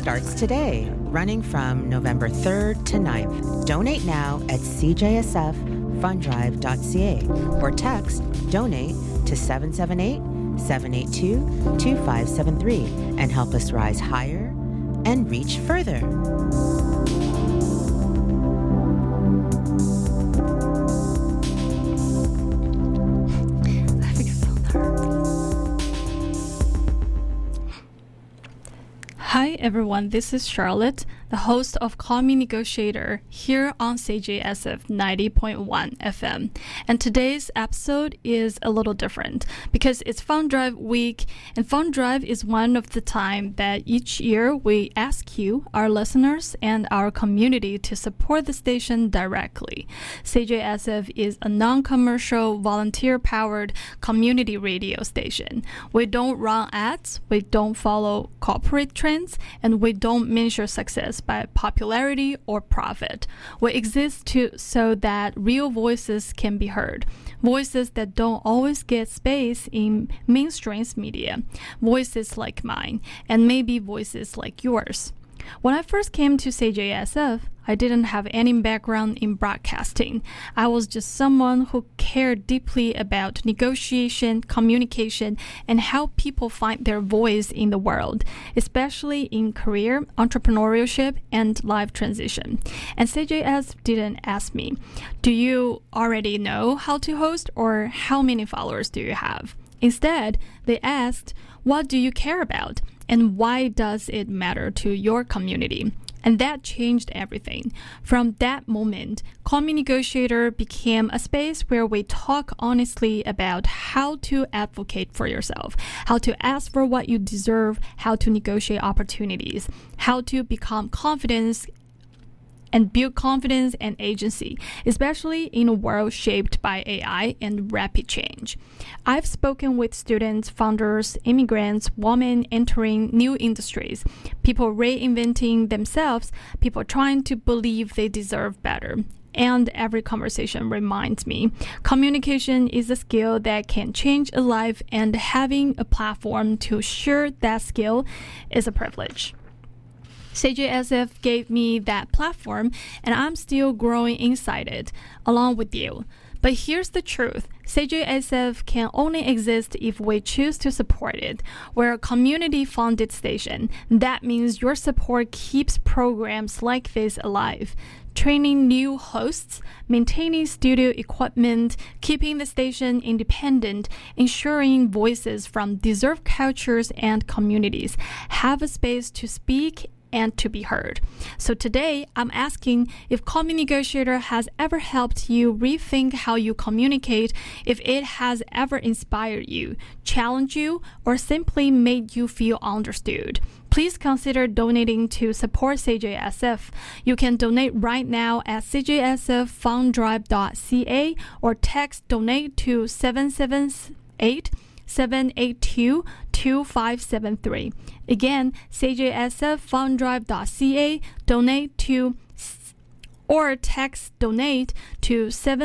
starts today, running from November 3rd to 9th. Donate now at cjsffundrive.ca or text DONATE to 778-782-2573 and help us rise higher and reach further. Hi everyone, this is Charlotte, the host of Call Me Negotiator here on CJSF 90.1 FM. And today's episode is a little different because it's Fund Drive week, and Fund Drive is one of the time that each year we ask you, our listeners, and our community to support the station directly. CJSF is a non-commercial, volunteer-powered community radio station. We don't run ads, we don't follow corporate trends, and we don't measure success by popularity or profit. We exist so that real voices can be heard. Voices that don't always get space in mainstream media. Voices like mine, and maybe voices like yours. When I first came to CJSF, I didn't have any background in broadcasting. I was just someone who cared deeply about negotiation, communication, and how people find their voice in the world, especially in career, entrepreneurship, and life transition. And CJSF didn't ask me, do you already know how to host, or how many followers do you have? Instead, they asked, what do you care about? And why does it matter to your community? And that changed everything. From that moment, Call Me Negotiator became a space where we talk honestly about how to advocate for yourself, how to ask for what you deserve, how to negotiate opportunities, how to become confident and build confidence and agency, especially in a world shaped by AI and rapid change. I've spoken with students, founders, immigrants, women entering new industries, people reinventing themselves, people trying to believe they deserve better. And every conversation reminds me, communication is a skill that can change a life, and having a platform to share that skill is a privilege. CJSF gave me that platform, and I'm still growing inside it, along with you. But here's the truth. CJSF can only exist if we choose to support it. We're a community-funded station. That means your support keeps programs like this alive. Training new hosts, maintaining studio equipment, keeping the station independent, ensuring voices from diverse cultures and communities have a space to speak and to be heard. So today, I'm asking if Call Me Negotiator has ever helped you rethink how you communicate, if it has ever inspired you, challenged you, or simply made you feel understood. Please consider donating to support CJSF. You can donate right now at cjsffundrive.ca or text donate to 778-782-2573. Again, cjsffundrive.ca, donate to or text donate to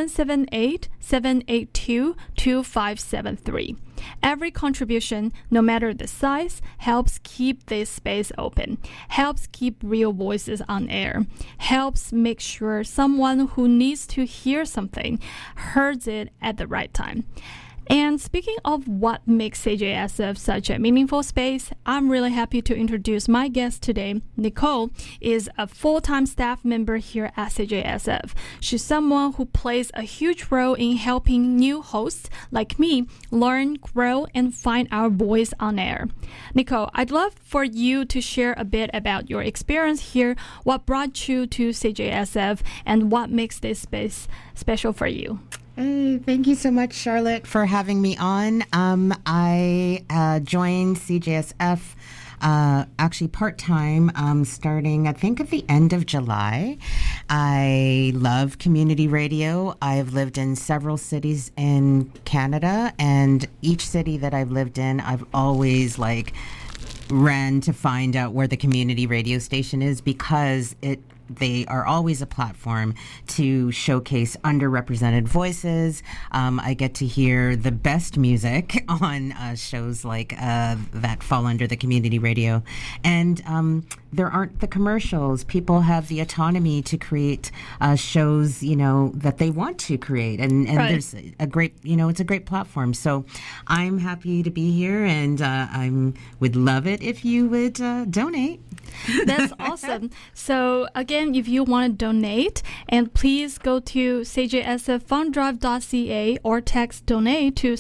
778-782-2573. Every contribution, no matter the size, helps keep this space open, helps keep real voices on air, helps make sure someone who needs to hear something hears it at the right time. And speaking of what makes CJSF such a meaningful space, I'm really happy to introduce my guest today. Nicole is a full-time staff member here at CJSF. She's someone who plays a huge role in helping new hosts like me learn, grow, and find our voice on air. Nicole, I'd love for you to share a bit about your experience here, what brought you to CJSF, and what makes this space special for you. Hey, thank you so much, Charlotte, for having me on. I joined CJSF actually part-time starting, I think, at the end of July. I love community radio. I've lived in several cities in Canada, and each city that I've lived in, I've always ran to find out where the community radio station is, because they are always a platform to showcase underrepresented voices. I get to hear the best music on shows like that fall under the community radio. And there aren't the commercials. People have the autonomy to create shows, that they want to create. And right. There's a great, it's a great platform. So I'm happy to be here, and I would love it if you would donate. That's awesome. So again, if you want to donate, and please go to cjsffundrive.ca or text donate to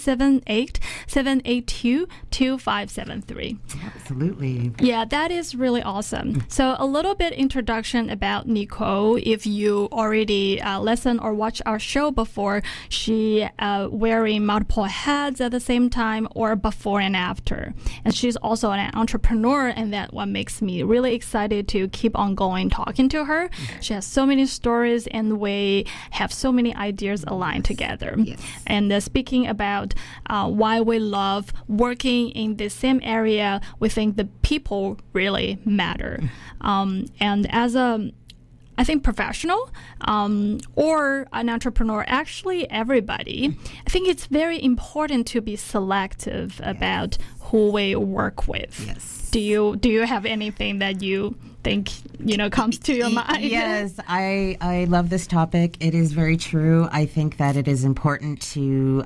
778-782-2573. Absolutely. Yeah, that is really awesome. So a little bit introduction about Nicole. If you already listen or watch our show before, she wearing multiple hats at the same time or before and after. And she's also an entrepreneur, and that what makes me really excited to keep on going talking to her. She has so many stories, and we have so many ideas aligned together. Yes. And speaking about why we love working in the same area, we think the people really matter. And as I think professional or an entrepreneur, actually everybody, I think it's very important to be selective about who we work with. Yes. Do you have anything that you think comes to your mind? Yes, I love this topic. It is very true. I think that it is important to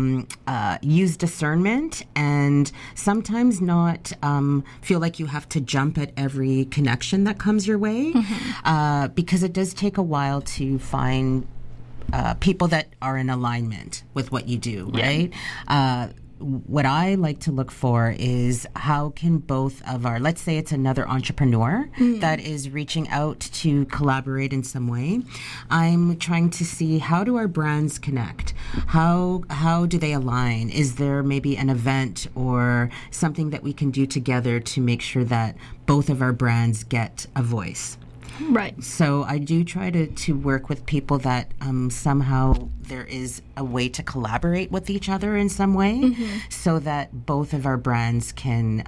use discernment and sometimes not feel like you have to jump at every connection that comes your way, because it does take a while to find people that are in alignment with what you do, right? What I like to look for is how can both of our, let's say it's another entrepreneur that is reaching out to collaborate in some way. I'm trying to see, how do our brands connect? How do they align? Is there maybe an event or something that we can do together to make sure that both of our brands get a voice? Right. So I do try to work with people that somehow there is a way to collaborate with each other in some way, so that both of our brands can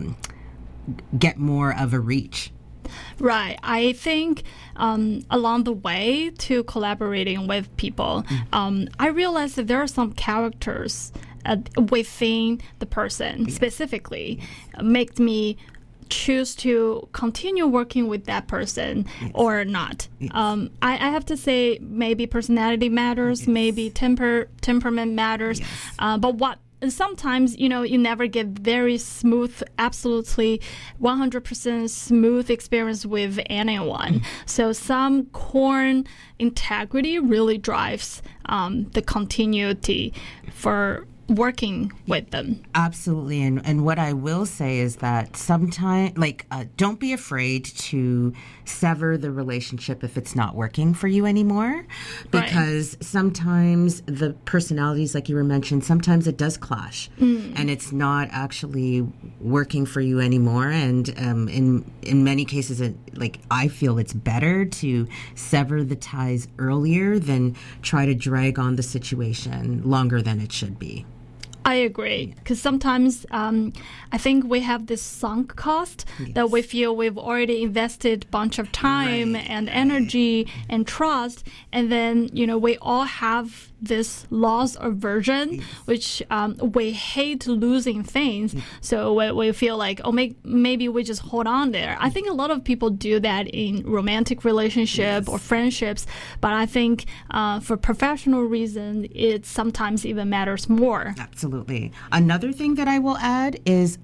get more of a reach. Right. I think along the way to collaborating with people, I realized that there are some characters within the person specifically make me choose to continue working with that person or not. I have to say, maybe personality matters, maybe temperament matters, but sometimes, you never get very smooth, absolutely 100% smooth experience with anyone. So some core integrity really drives the continuity for working with them. Absolutely. And what I will say is that sometimes, don't be afraid to sever the relationship if it's not working for you anymore, because sometimes the personalities, like you were mentioned, sometimes it does clash and it's not actually working for you anymore. And in many cases, I feel it's better to sever the ties earlier than try to drag on the situation longer than it should be. I agree, because sometimes I think we have this sunk cost that we feel we've already invested a bunch of time and energy and trust, and then we all have this loss aversion, which we hate losing things, so we feel like, maybe we just hold on there. I think a lot of people do that in romantic relationship or friendships, but I think for professional reasons, it sometimes even matters more. Absolutely. Another thing that I will add is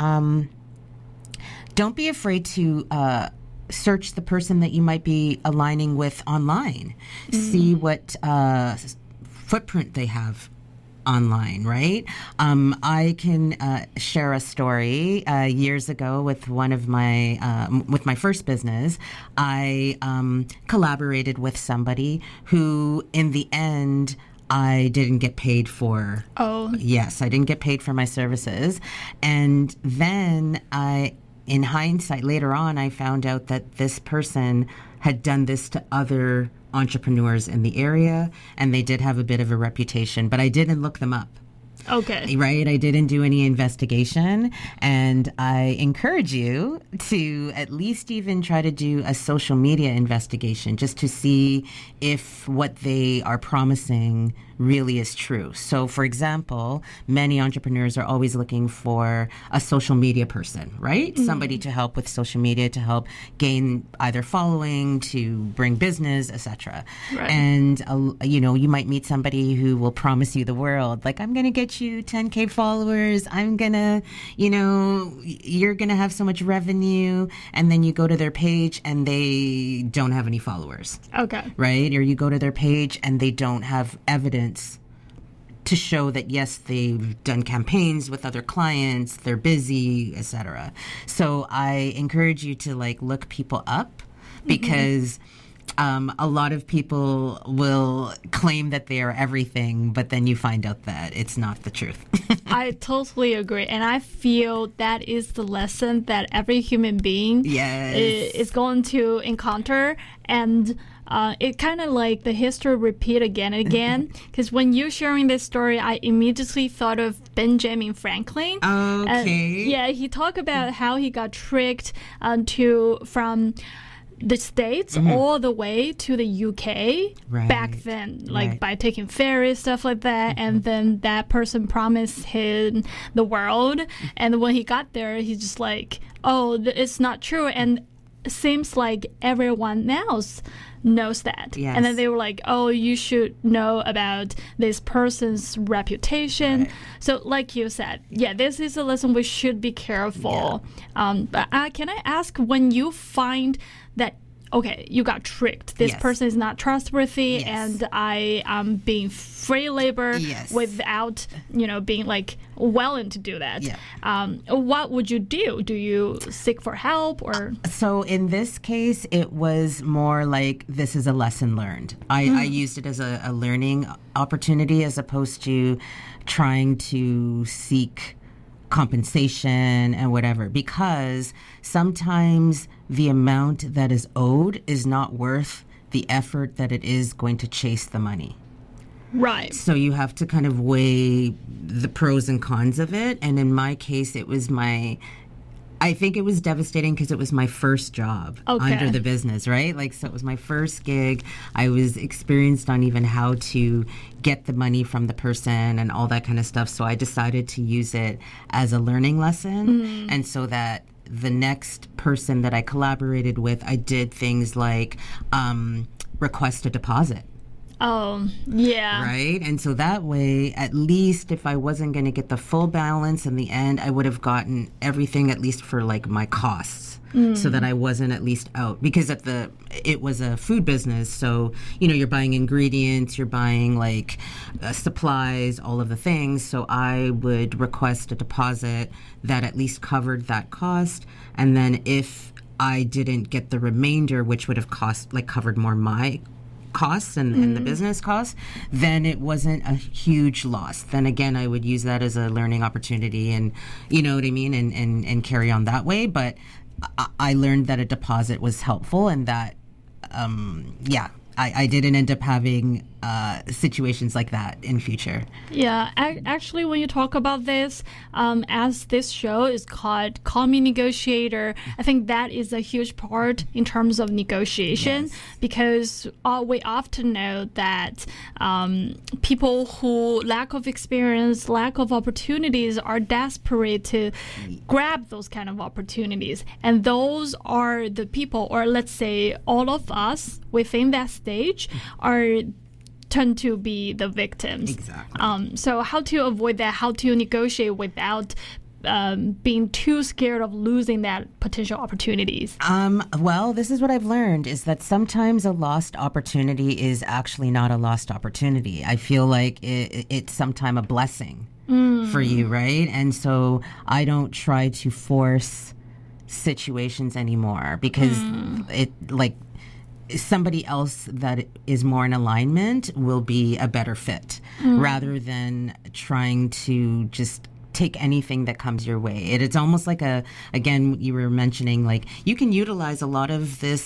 don't be afraid to search the person that you might be aligning with online. See what footprint they have online, right? I can share a story. Years ago, with one of with my first business, I collaborated with somebody who, in the end, I didn't get paid for. Oh. Yes, I didn't get paid for my services. And then in hindsight, later on, I found out that this person had done this to other entrepreneurs in the area, and they did have a bit of a reputation, but I didn't look them up. Okay. Right? I didn't do any investigation. And I encourage you to at least even try to do a social media investigation just to see if what they are promising really is true. So, for example, many entrepreneurs are always looking for a social media person, right? Somebody to help with social media, to help gain either following, to bring business, etc. Right. And, you might meet somebody who will promise you the world. Like, I'm going to get you 10K followers. I'm going to, you're going to have so much revenue. And then you go to their page and they don't have any followers. Okay. Right? Or you go to their page and they don't have evidence to show that, yes, they've done campaigns with other clients, they're busy, etc. So I encourage you to look people up, because a lot of people will claim that they are everything, but then you find out that it's not the truth. I totally agree. And I feel that is the lesson that every human being is going to encounter. And it kind of like the history repeat again and again. Because when you're sharing this story, I immediately thought of Benjamin Franklin. Okay. He talked about how he got tricked from the States all the way to the UK back then, by taking ferries, stuff like that. And then that person promised him the world. And when he got there, he's just like, oh, it's not true. And it seems like everyone else knows that. Yes. And then they were like, oh, you should know about this person's reputation. Right. So like you said, this is a lesson we should be careful. But can I ask, when you find that, okay, you got tricked, this person is not trustworthy, and I am being free labor without, being willing to do that. What would you do? Do you seek for help or? So in this case, it was more like, this is a lesson learned. I used it as a learning opportunity, as opposed to trying to seek compensation and whatever, because sometimes the amount that is owed is not worth the effort that it is going to chase the money. Right. So you have to kind of weigh the pros and cons of it. And in my case, I think it was devastating because it was my first job under the business, right? So it was my first gig. I was experienced on even how to get the money from the person and all that kind of stuff. So I decided to use it as a learning lesson. And so that the next person that I collaborated with, I did things like request a deposit. Oh, yeah. Right? And so that way, at least if I wasn't going to get the full balance in the end, I would have gotten everything, at least for my costs, so that I wasn't at least out. Because it was a food business, so, you're buying ingredients, you're buying supplies, all of the things. So I would request a deposit that at least covered that cost. And then if I didn't get the remainder, which would have covered more my costs and the business costs, then it wasn't a huge loss. Then again, I would use that as a learning opportunity, and you know what I mean, and carry on that way. But I learned that a deposit was helpful, and that I didn't end up having situations like that in future. Yeah, actually, when you talk about this, as this show is called Call Me Negotiator, I think that is a huge part in terms of negotiation, because we often know that people who lack of experience, lack of opportunities, are desperate to grab those kind of opportunities. And those are the people, or let's say all of us within that stage, are tend to be the victims. Exactly. So how to avoid that, how to negotiate without being too scared of losing that potential opportunities? Well, this is what I've learned, is that sometimes a lost opportunity is actually not a lost opportunity. I feel like it's sometimes a blessing for you, right? And so I don't try to force situations anymore, because somebody else that is more in alignment will be a better fit, rather than trying to just take anything that comes your way. It's almost like again, you were mentioning, you can utilize a lot of this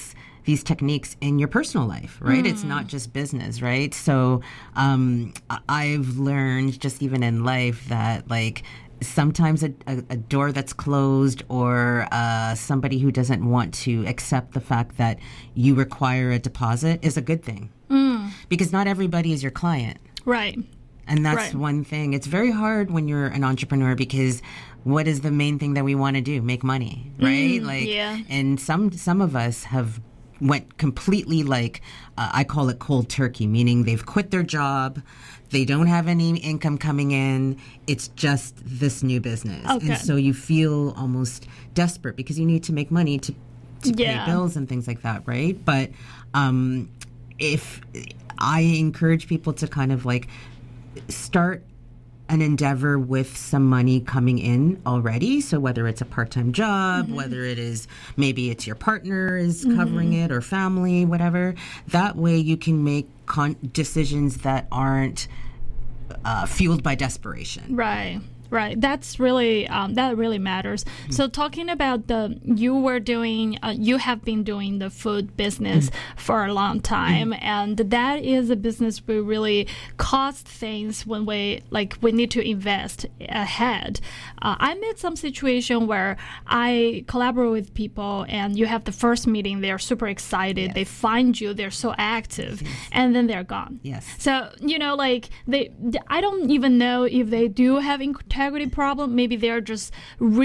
these techniques in your personal life, right? It's not just business, right? So I've learned just even in life that like sometimes a door that's closed or somebody who doesn't want to accept the fact that you require a deposit is a good thing. Because not everybody is your client. Right. And that's one thing. It's very hard when you're an entrepreneur because what is the main thing that we want to do? Make money, right? And some of us have went completely like, I call it cold turkey, meaning they've quit their job. They don't have any income coming in. It's just this new business. Okay. And so you feel almost desperate because you need to make money to pay bills and things like that, right? But if I encourage people to kind of like start an endeavor with some money coming in already. So whether it's a part-time job, whether it is maybe it's your partner is covering it or family, whatever, that way you can make decisions that aren't fueled by desperation. Right. That's really that really matters. So talking about you have been doing the food business for a long time, and that is a business we really cost things when we need to invest ahead. I met some situation where I collaborate with people, and you have the first meeting, they're super excited, they find you, they're so active, and then they're gone. Yes. So I don't even know if they do have integrity problem. Maybe they're just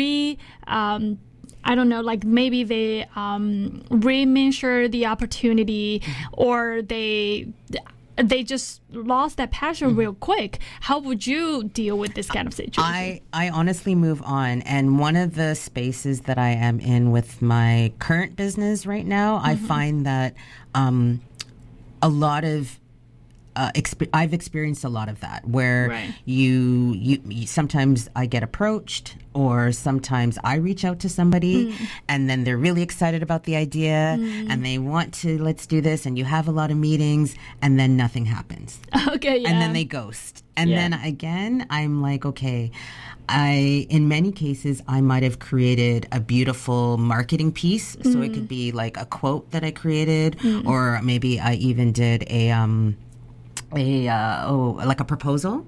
I don't know, like maybe they re-measure the opportunity, or they just lost that passion real quick. How would you deal with this kind of situation? I honestly move on. And one of the spaces that I am in with my current business right now, I find that a lot of I've experienced a lot of that where you sometimes I get approached, or sometimes I reach out to somebody and then they're really excited about the idea and they want to, let's do this, and you have a lot of meetings and then nothing happens. Okay, yeah. And then they ghost. And then again, I'm like, okay, in many cases, I might have created a beautiful marketing piece. So it could be like a quote that I created, or maybe I even did like a proposal.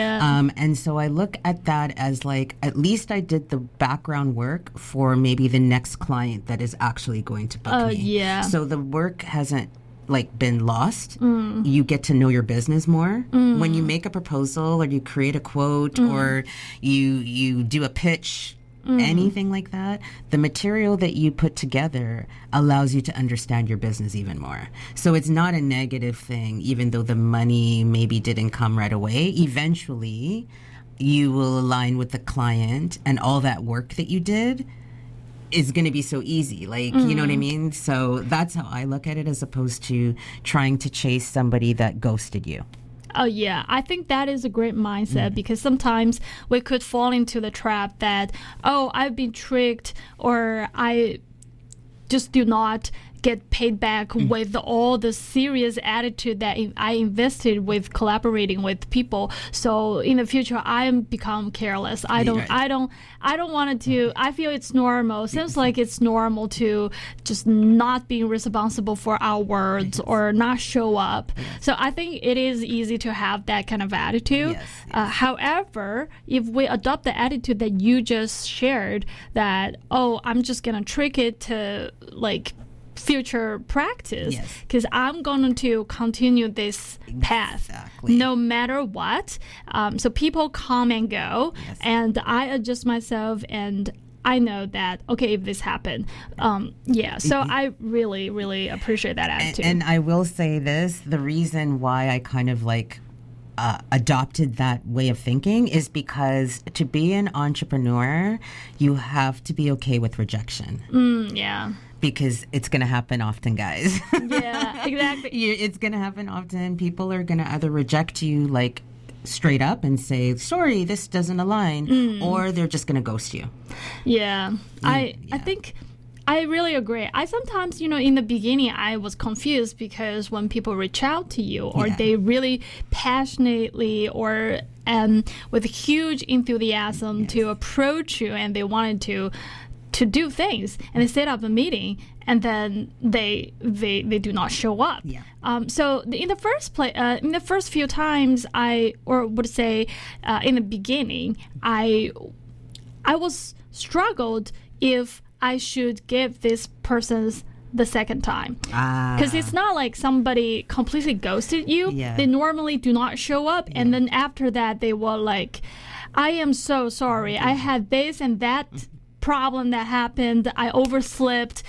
And so I look at that as like, at least I did the background work for maybe the next client that is actually going to book me. So the work hasn't like been lost. You get to know your business more. When you make a proposal or you create a quote or you do a pitch, anything like that, the material that you put together allows you to understand your business even more. So it's not a negative thing, even though the money maybe didn't come right away. Eventually, you will align with the client, and all that work that you did is going to be so easy. Like, you know what I mean? So that's how I look at it, as opposed to trying to chase somebody that ghosted you. Oh, yeah. I think that is a great mindset, because sometimes we could fall into the trap that, I've been tricked, or I just do not get paid back with all the serious attitude that I invested with collaborating with people. So in the future, I become careless. I don't want to. I feel it's normal. Seems like it's normal to just not being responsible for our words or not show up. So I think it is easy to have that kind of attitude. However, if we adopt the attitude that you just shared, that I'm just gonna trick it to like future practice, because I'm going to continue this path no matter what. So people come and go, and I adjust myself, and I know that, okay, if this happened, so I really, really appreciate that attitude. And I will say this, the reason why I kind of like adopted that way of thinking is because to be an entrepreneur, you have to be okay with rejection. Because it's going to happen often, guys. Yeah, exactly. It's going to happen often. People are going to either reject you like straight up and say, sorry, this doesn't align, or they're just going to ghost you. I think I really agree. I sometimes, in the beginning, I was confused, because when people reach out to you, or they really passionately or with huge enthusiasm to approach you, and they wanted to to do things, and they set up a meeting, and then they do not show up. Yeah. So in the first few times, in the beginning, I was struggled if I should give this person's the second time, because it's not like somebody completely ghosted you. Yeah. They normally do not show up, and then after that they will like, I am so sorry, I had this and that problem that happened, I overslept,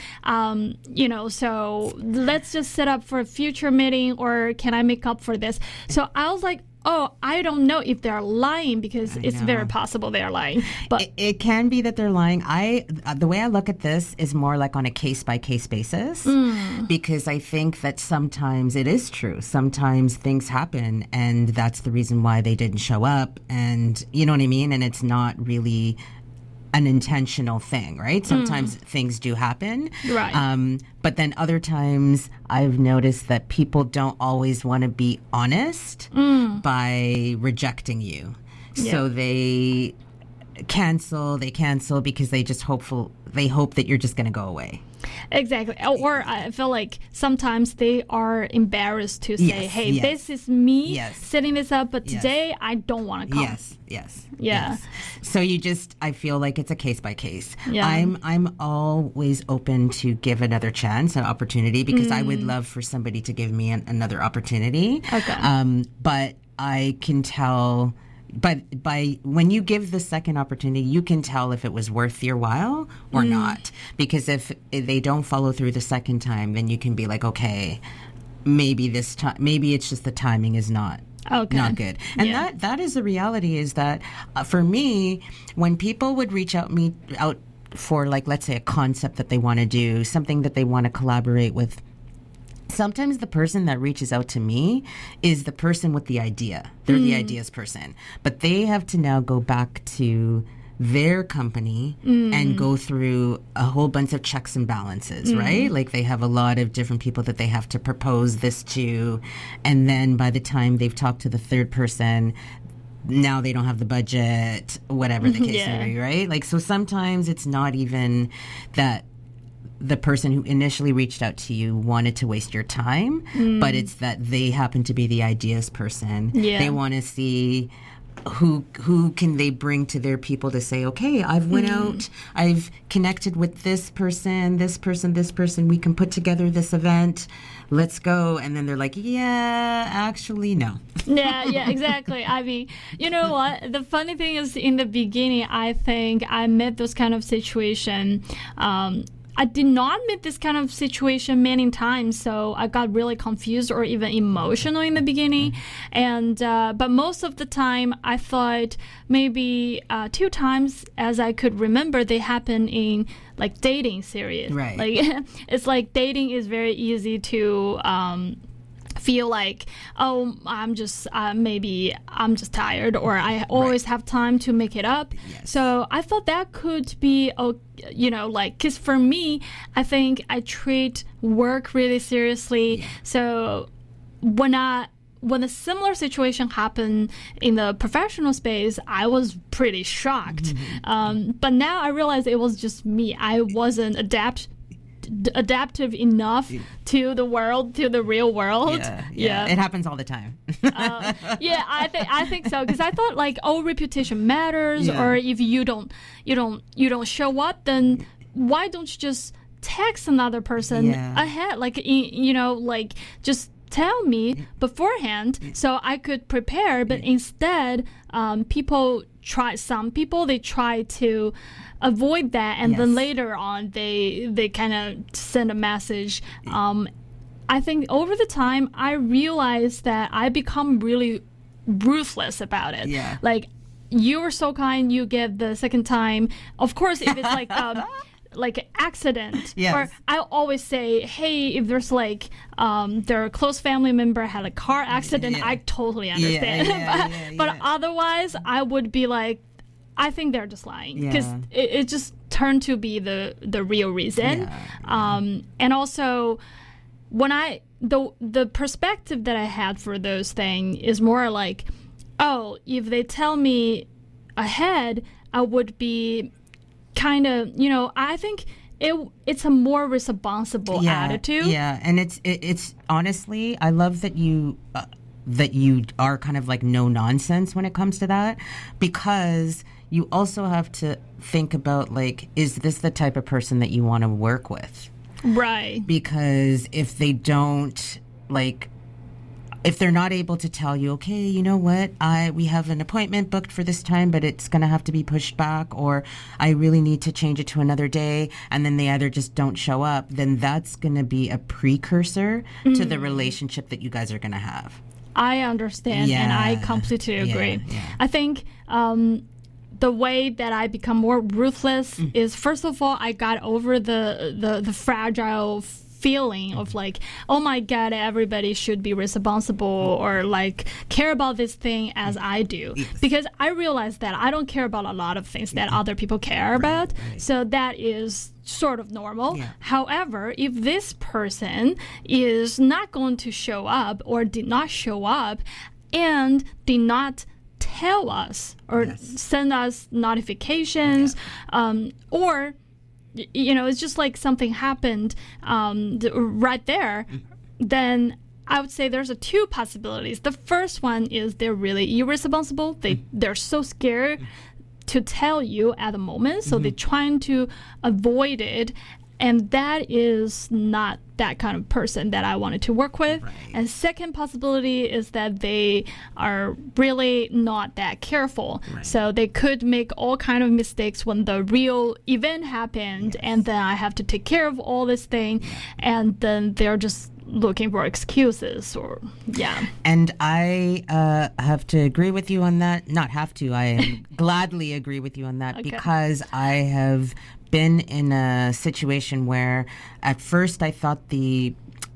so let's just set up for a future meeting, or can I make up for this? So I was like, oh, I don't know if they're lying, because it's very possible they're lying. But it can be that they're lying. The way I look at this is more like on a case-by-case basis, because I think that sometimes it is true. Sometimes things happen, and that's the reason why they didn't show up, and you know what I mean? And it's not really an intentional thing, right? Sometimes things do happen. Right. But then other times I've noticed that people don't always want to be honest by rejecting you. Yeah. So they cancel because they hope that you're just going to go away. Exactly. Or I feel like sometimes they are embarrassed to say, hey, this is me setting this up, but today I don't want to come. Yes. So I feel like it's a case by case. Yeah. I'm always open to give another chance, an opportunity, because I would love for somebody to give me another opportunity. Okay. But I can tell... But when you give the second opportunity, you can tell if it was worth your while or not. Because if they don't follow through the second time, then you can be like, okay, maybe this time, maybe it's just the timing is not good. And that is the reality. Is that for me, when people would reach out for, like, let's say a concept that they want to do, something that they want to collaborate with. Sometimes the person that reaches out to me is the person with the idea. They're the ideas person. But they have to now go back to their company and go through a whole bunch of checks and balances, right? Like they have a lot of different people that they have to propose this to. And then by the time they've talked to the third person, now they don't have the budget, whatever the case may be, right? Like, so sometimes it's not even that the person who initially reached out to you wanted to waste your time, but it's that they happen to be the ideas person. Yeah. They want to see who can they bring to their people to say, okay, I've went out, I've connected with this person, we can put together this event, let's go. And then they're like, yeah, actually, no. Yeah, exactly. I mean, you know what? The funny thing is, in the beginning, I think I met those kind of situation. I did not meet this kind of situation many times, so I got really confused or even emotional in the beginning. And but most of the time, I thought maybe 2 times, as I could remember, they happen in like dating series. Right. Like it's like dating is very easy to feel like, oh, I'm just tired, or I always have time to make it up. Yes. So I thought that could be, because for me, I think I treat work really seriously. Yeah. So when a similar situation happened in the professional space, I was pretty shocked. But now I realize it was just me. I wasn't adaptive enough to the world, to the real world. Yeah. It happens all the time. I think so, because I thought like, oh, reputation matters, or if you don't show up, then why don't you just text another person ahead, like just tell me beforehand so I could prepare. But instead, some people they try to avoid that, and then later on they kind of send a message. I think over the time I realized that I become really ruthless about it. Like, you were so kind, you get the second time. Of course, if it's like accident, or I always say, hey, if there's like their close family member had a car accident, I totally understand. But otherwise, I would be like, I think they're just lying, because it just turned to be the real reason. And also, when the perspective that I had for those things is more like, oh, if they tell me ahead, I would be kind of, I think it's a more responsible attitude. Yeah, and it's honestly, I love that you are kind of like no nonsense when it comes to that, because you also have to think about, like, is this the type of person that you want to work with? Right. Because if they don't, like, if they're not able to tell you, okay, you know what, we have an appointment booked for this time, but it's going to have to be pushed back, or I really need to change it to another day, and then they either just don't show up, then that's going to be a precursor to the relationship that you guys are going to have. I understand, and I completely agree. Yeah. I think the way that I become more ruthless is, first of all, I got over the fragile feeling of like, oh my God, everybody should be responsible or like care about this thing as I do. Because I realized that I don't care about a lot of things that other people care about. So that is sort of normal. Yeah. However, if this person is not going to show up or did not show up and did not tell us or send us notifications, or it's just like something happened right there, then I would say there's two possibilities. The first one is they're really irresponsible. They're so scared to tell you at the moment, so they're trying to avoid it. And that is not that kind of person that I wanted to work with. Right. And second possibility is that they are really not that careful. Right. So they could make all kind of mistakes when the real event happened, and then I have to take care of all this thing, and then they're just looking for excuses And I have to agree with you on that. Not have to, I gladly agree with you on that, because I have been in a situation where at first I thought the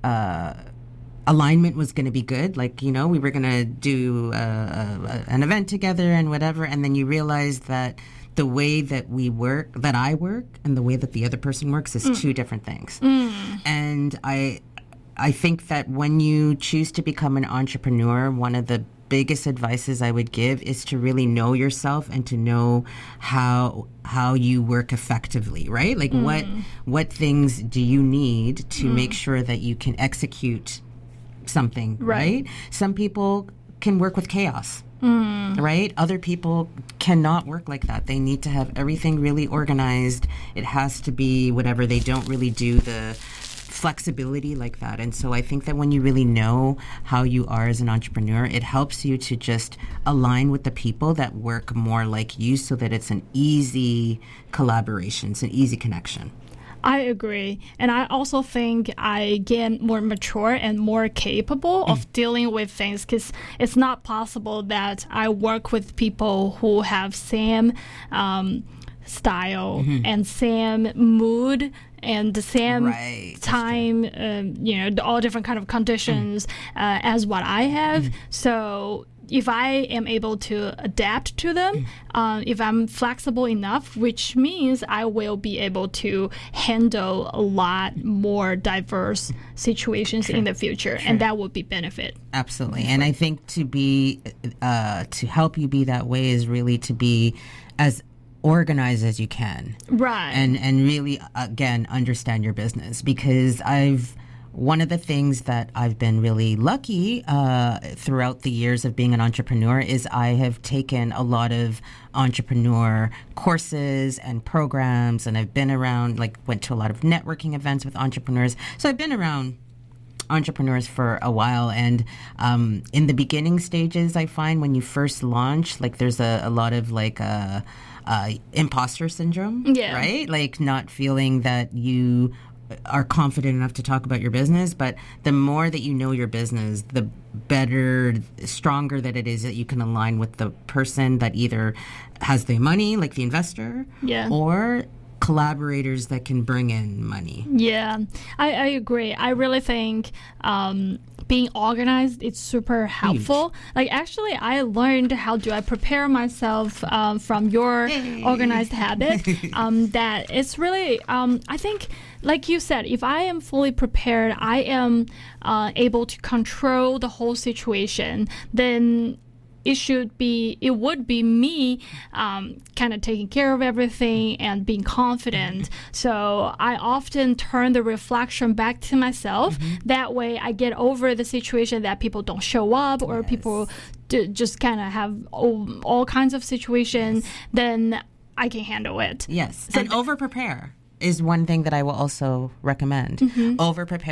alignment was going to be good. Like, we were going to do an event together and whatever. And then you realize that the way that that I work and the way that the other person works is two different things. And I think that when you choose to become an entrepreneur, one of the biggest advices I would give is to really know yourself and to know how you work effectively, right? Like what things do you need to make sure that you can execute something, right? Some people can work with chaos. Right? Other people cannot work like that. They need to have everything really organized. It has to be whatever. They don't really do the flexibility like that. And so I think that when you really know how you are as an entrepreneur, it helps you to just align with the people that work more like you, so that it's an easy collaboration, it's an easy connection. I agree. And I also think I get more mature and more capable of dealing with things, because it's not possible that I work with people who have same style and same mood and the same time, all different kind of conditions as what I have. So if I am able to adapt to them, if I'm flexible enough, which means I will be able to handle a lot more diverse situations in the future, and that would be benefit. Absolutely. And I think to help you be that way is really to be as organized as you can, right? And really, again, understand your business, because one of the things that I've been really lucky throughout the years of being an entrepreneur is I have taken a lot of entrepreneur courses and programs, and I've been around, went to a lot of networking events with entrepreneurs. So I've been around entrepreneurs for a while, and in the beginning stages, I find when you first launch, there's a lot of imposter syndrome, right? Like not feeling that you are confident enough to talk about your business. But the more that you know your business, the better, stronger that it is that you can align with the person that either has the money, like the investor, or collaborators that can bring in money. Yeah, I agree. I really think being organized is super helpful. Huge. Actually, I learned how do I prepare myself from your organized habit. That it's really, I think, like you said, if I am fully prepared, I am able to control the whole situation, then it would be me kind of taking care of everything and being confident. So I often turn the reflection back to myself. That way I get over the situation that people don't show up or people just kind of have all kinds of situations. Then I can handle it. Yes. And over prepare is one thing that I will also recommend. Over prepare